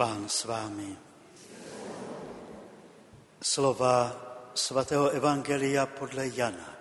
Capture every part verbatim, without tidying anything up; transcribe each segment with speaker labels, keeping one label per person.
Speaker 1: Pán s vámi. Slova svatého evangelia podle Jana.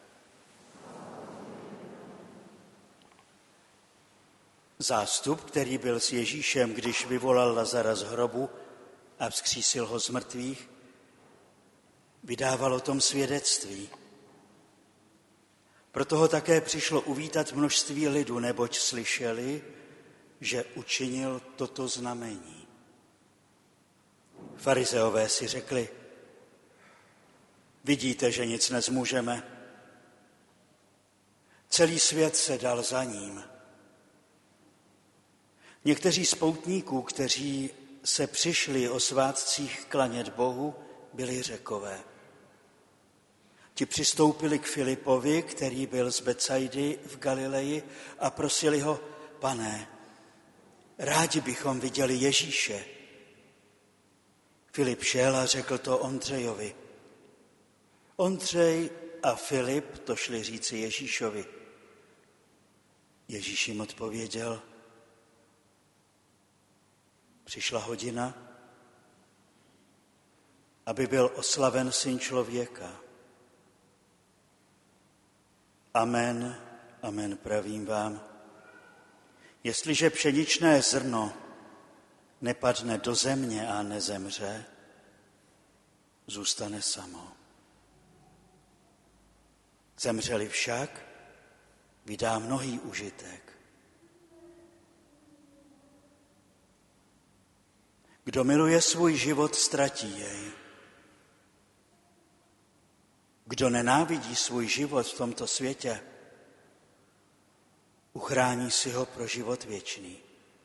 Speaker 1: Zástup, který byl s Ježíšem, když vyvolal Lazara z hrobu a vzkřísil ho z mrtvých, vydával o tom svědectví. Proto ho také přišlo uvítat množství lidu, neboť slyšeli, že učinil toto znamení. Farizeové si řekli: vidíte, že nic nezmůžeme. Celý svět se dal za ním. Někteří z poutníků, kteří se přišli o svátcích klanět Bohu, byli Řekové. Ti přistoupili k Filipovi, který byl z Betsaidy v Galileji, a prosili ho: Pane, rádi bychom viděli Ježíše. Filip šel a řekl to Ondřejovi. Ondřej a Filip to šli říci Ježíšovi. Ježíš jim odpověděl: přišla hodina, aby byl oslaven Syn člověka. Amen, amen, pravím vám. Jestliže pšeničné zrno nepadne do země a nezemře, zůstane samo. Zemřeli však, vydá mnohý užitek. Kdo miluje svůj život, ztratí jej. Kdo nenávidí svůj život v tomto světě, uchrání si ho pro život věčný.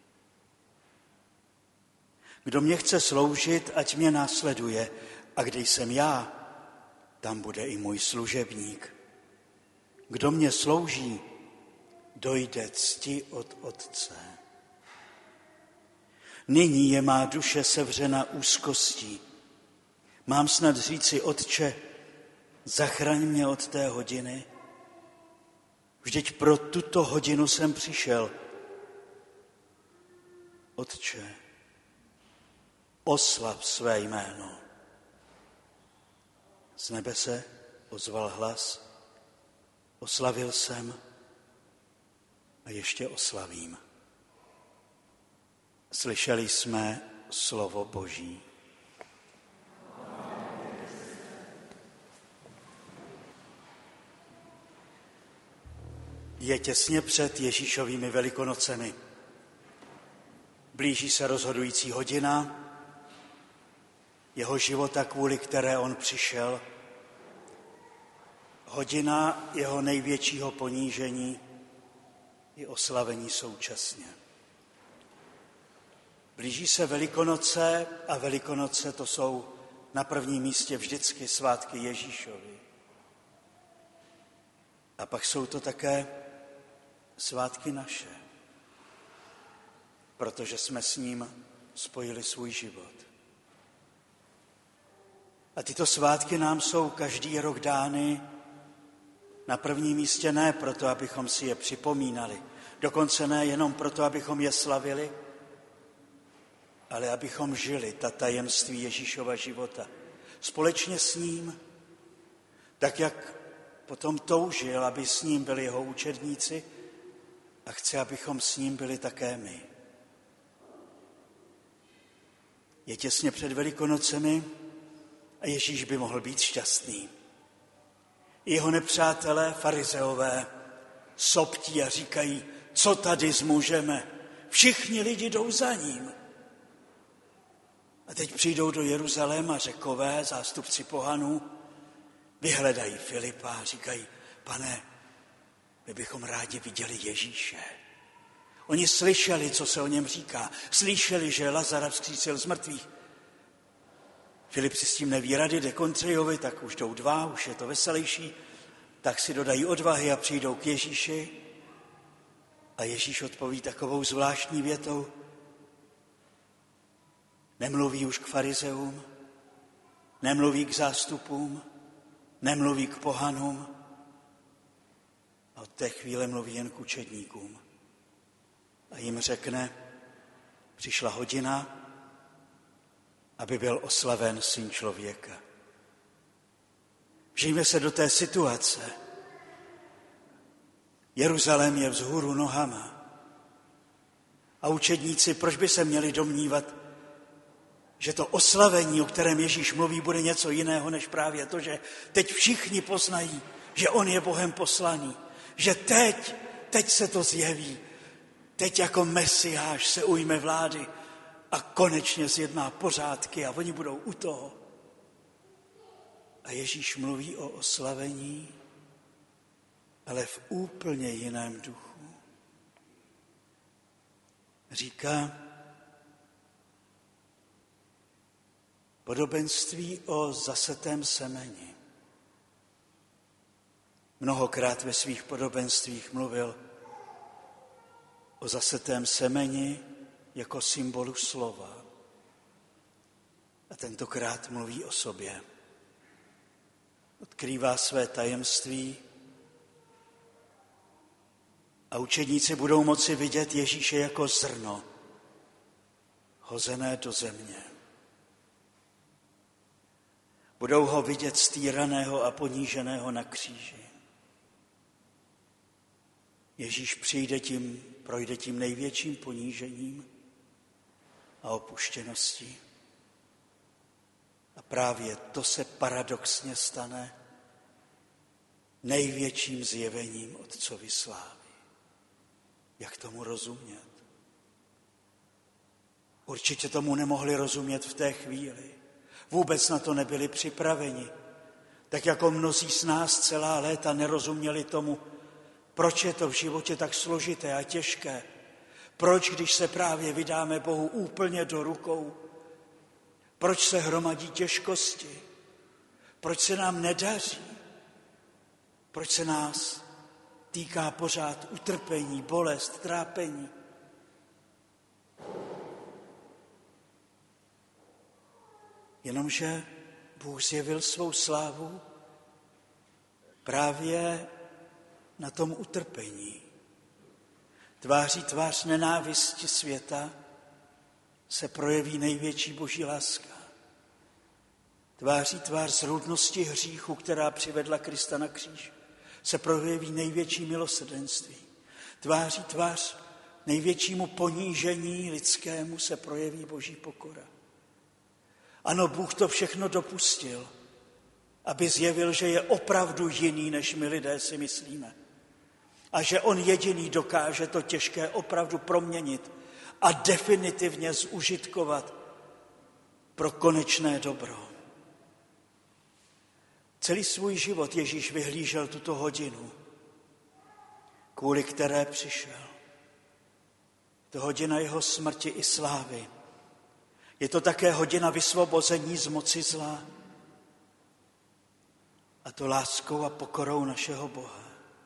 Speaker 1: Kdo mě chce sloužit, ať mě následuje, a kde jsem já, tam bude i můj služebník. Kdo mě slouží, dojde cti od Otce. Nyní je má duše sevřena úzkostí. Mám snad říci: Otče, zachraň mě od té hodiny. Vždyť pro tuto hodinu jsem přišel. Otče, oslav své jméno. Z nebe se ozval hlas: oslavil jsem a ještě oslavím. Slyšeli jsme slovo Boží. Je těsně před Ježíšovými velikonocemi. Blíží se rozhodující hodina jeho života, kvůli které on přišel. Hodina jeho největšího ponížení i oslavení současně. Blíží se Velikonoce a Velikonoce to jsou na prvním místě vždycky svátky Ježíšovy. A pak jsou to také svátky naše, protože jsme s ním spojili svůj život. A tyto svátky nám jsou každý rok dány na prvním místě ne proto, abychom si je připomínali, dokonce ne jenom proto, abychom je slavili, ale abychom žili ta tajemství Ježíšova života společně s ním, tak jak potom toužil, aby s ním byli jeho učedníci, a chce, abychom s ním byli také my. Je těsně před Velikonocemi a Ježíš by mohl být šťastný. Jeho nepřátelé, farizeové, soptí a říkají: co tady zmůžeme? Všichni lidi jdou za ním. A teď přijdou do Jeruzaléma Řekové, zástupci pohanů, vyhledají Filipa a říkají: Pane, my bychom rádi viděli Ježíše. Oni slyšeli, co se o něm říká. Slyšeli, že Lazara vzkřísil z mrtvých. Filip si s tím neví rady, jde k Ondřejovi, tak už jdou dva, už je to veselější. Tak si dodají odvahy a přijdou k Ježíši. A Ježíš odpoví takovou zvláštní větou: nemluví už k farizeům, nemluví k zástupům, nemluví k pohanům, a od té chvíle mluví jen k učedníkům. A jim řekne: přišla hodina, aby byl oslaven Syn člověka. Vžijme se do té situace. Jeruzalém je vzhůru nohama. A učedníci, proč by se měli domnívat, že to oslavení, o kterém Ježíš mluví, bude něco jiného, než právě to, že teď všichni poznají, že on je Bohem poslaný. Že teď, teď se to zjeví. Teď jako Mesiáš se ujme vlády a konečně zjedná pořádky a oni budou u toho. A Ježíš mluví o oslavení, ale v úplně jiném duchu. Říká podobenství o zasetém semeni. Mnohokrát ve svých podobenstvích mluvil o zasetém semeni jako symbolu slova. A tentokrát mluví o sobě. Odkrývá své tajemství a učedníci budou moci vidět Ježíše jako zrno, hozené do země. Budou ho vidět stýraného a poníženého na kříži. Ježíš přijde tím, projde tím největším ponížením a opuštěností. A právě to se paradoxně stane největším zjevením Otcovy slávy. Jak tomu rozumět? Určitě tomu nemohli rozumět v té chvíli. Vůbec na to nebyli připraveni. Tak jako mnozí z nás celá léta nerozuměli tomu, proč je to v životě tak složité a těžké. Proč, když se právě vydáme Bohu úplně do rukou, proč se hromadí těžkosti? Proč se nám nedaří? Proč se nás týká pořád utrpení, bolest, trápení? Jenomže Bůh zjevil svou slávu právě na tom utrpení. Tváří tvář nenávisti světa se projeví největší boží láska. Tváří tvář zrůdnosti hříchu, která přivedla Krista na kříž, se projeví největší milosrdenství. Tváří tvář největšímu ponížení lidskému se projeví boží pokora. Ano, Bůh to všechno dopustil, aby zjevil, že je opravdu jiný, než my lidé si myslíme. A že on jediný dokáže to těžké opravdu proměnit a definitivně zužitkovat pro konečné dobro. Celý svůj život Ježíš vyhlížel tuto hodinu, kvůli které přišel. To hodina jeho smrti i slávy. Je to také hodina vysvobození z moci zla. A to láskou a pokorou našeho Boha.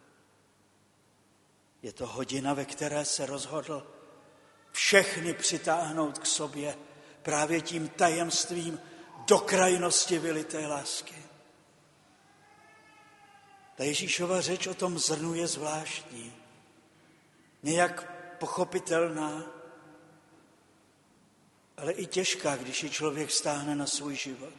Speaker 1: Je to hodina, ve které se rozhodl všechny přitáhnout k sobě právě tím tajemstvím do krajnosti vylité lásky. Ta Ježíšova řeč o tom zrnu je zvláštní, nějak pochopitelná, ale i těžká, když ji člověk stáhne na svůj život.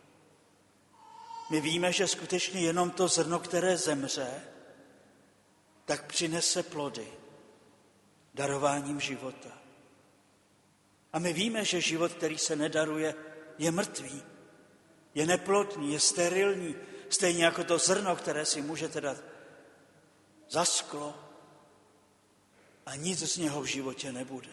Speaker 1: My víme, že skutečně jenom to zrno, které zemře, tak přinese plody darováním života. A my víme, že život, který se nedaruje, je mrtvý, je neplodný, je sterilní, stejně jako to zrno, které si můžete dát za sklo a nic z něho v životě nebude.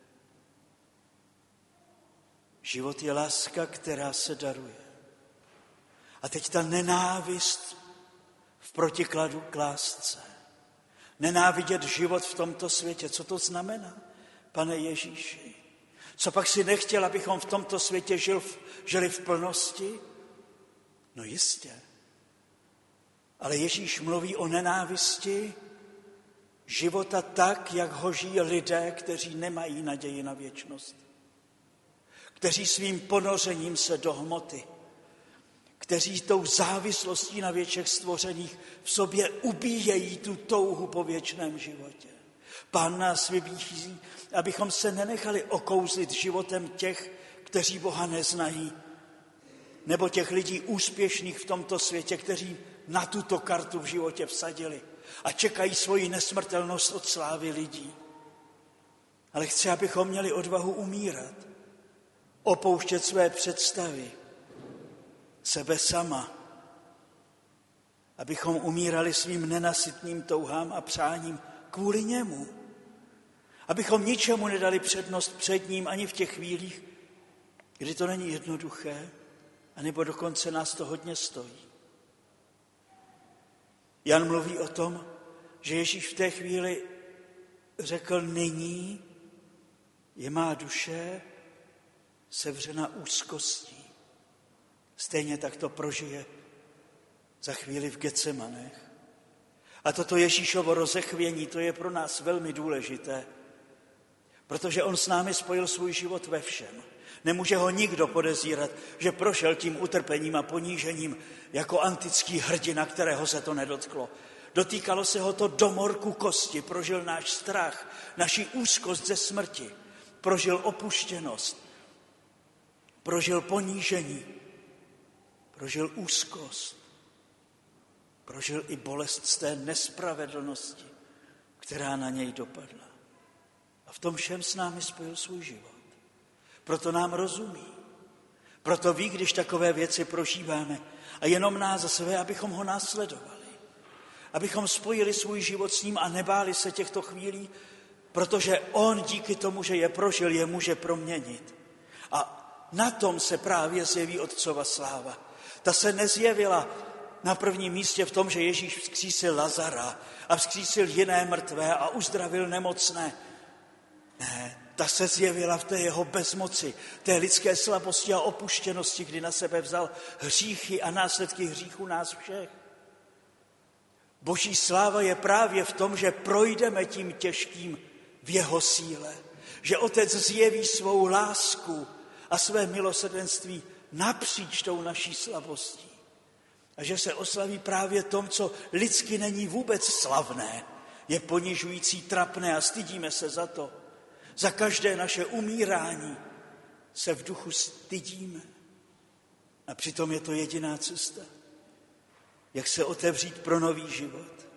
Speaker 1: Život je láska, která se daruje. A teď ta nenávist v protikladu k lásce. Nenávidět život v tomto světě. Co to znamená, Pane Ježíši? Co pak si nechtěl, abychom v tomto světě žil, žili v plnosti? No jistě. Ale Ježíš mluví o nenávisti života tak, jak ho žijí lidé, kteří nemají naději na věčnost. Kteří svým ponořením se do hmoty, kteří tou závislostí na věčech stvořených v sobě ubíjejí tu touhu po věčném životě. Pán nás vybízí, abychom se nenechali okouzlit životem těch, kteří Boha neznají, nebo těch lidí úspěšných v tomto světě, kteří na tuto kartu v životě vsadili a čekají svoji nesmrtelnost od slávy lidí. Ale chci, abychom měli odvahu umírat, opouštět své představy, sebe sama, abychom umírali svým nenasytným touhám a přáním kvůli němu. Abychom ničemu nedali přednost před ním ani v těch chvílích, kdy to není jednoduché, anebo dokonce nás to hodně stojí. Jan mluví o tom, že Ježíš v té chvíli řekl, nyní je má duše sevřena úzkostí. Stejně tak to prožije za chvíli v Getsemanech. A toto Ježíšovo rozechvění, to je pro nás velmi důležité, protože on s námi spojil svůj život ve všem. Nemůže ho nikdo podezírat, že prošel tím utrpením a ponížením jako antický hrdina, kterého se to nedotklo. Dotýkalo se ho to do morku kosti, prožil náš strach, naši úzkost ze smrti, prožil opuštěnost, prožil ponížení, prožil úzkost, prožil i bolest z té nespravedlnosti, která na něj dopadla. A v tom všem s námi spojil svůj život. Proto nám rozumí. Proto ví, když takové věci prožíváme. A jenom nás za své, abychom ho následovali. Abychom spojili svůj život s ním a nebáli se těchto chvílí, protože on díky tomu, že je prožil, je může proměnit. A na tom se právě zjeví Otcova sláva. Ta se nezjevila na prvním místě v tom, že Ježíš vzkřísil Lazara a vzkřísil jiné mrtvé a uzdravil nemocné. Ne, ta se zjevila v té jeho bezmoci, té lidské slabosti a opuštěnosti, kdy na sebe vzal hříchy a následky hříchu nás všech. Boží sláva je právě v tom, že projdeme tím těžkým v jeho síle, že Otec zjeví svou lásku a své milosrdenství napříč tou naší slabostí. A že se oslaví právě tom, co lidsky není vůbec slavné, je ponižující, trapné a stydíme se za to. Za každé naše umírání se v duchu stydíme. A přitom je to jediná cesta, jak se otevřít pro nový život.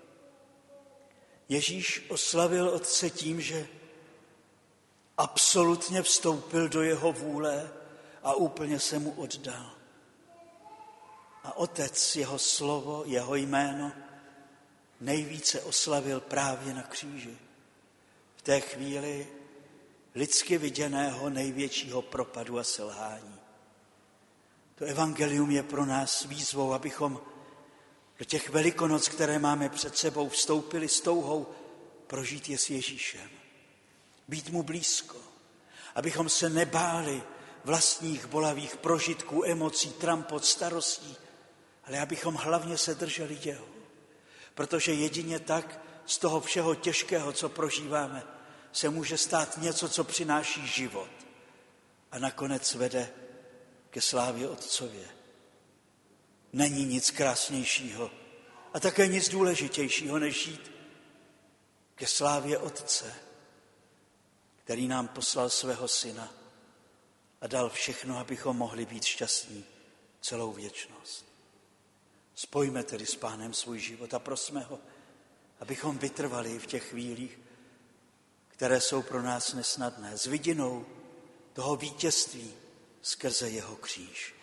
Speaker 1: Ježíš oslavil Otce tím, že absolutně vstoupil do jeho vůle a úplně se mu oddal. A Otec jeho slovo, jeho jméno nejvíce oslavil právě na kříži. V té chvíli lidsky viděného největšího propadu a selhání. To evangelium je pro nás výzvou, abychom do těch Velikonoc, které máme před sebou, vstoupili s touhou prožít je s Ježíšem. Být mu blízko. Abychom se nebáli vlastních bolavých prožitků, emocí, trampot, starostí, ale abychom hlavně se drželi jeho. Protože jedině tak z toho všeho těžkého, co prožíváme, se může stát něco, co přináší život a nakonec vede ke slávě Otcově. Není nic krásnějšího a také nic důležitějšího, než žít ke slávě Otce, který nám poslal svého Syna a dal všechno, abychom mohli být šťastní celou věčnost. Spojme tedy s Pánem svůj život a prosme ho, abychom vytrvali v těch chvílích, které jsou pro nás nesnadné, s vidinou toho vítězství skrze jeho kříž.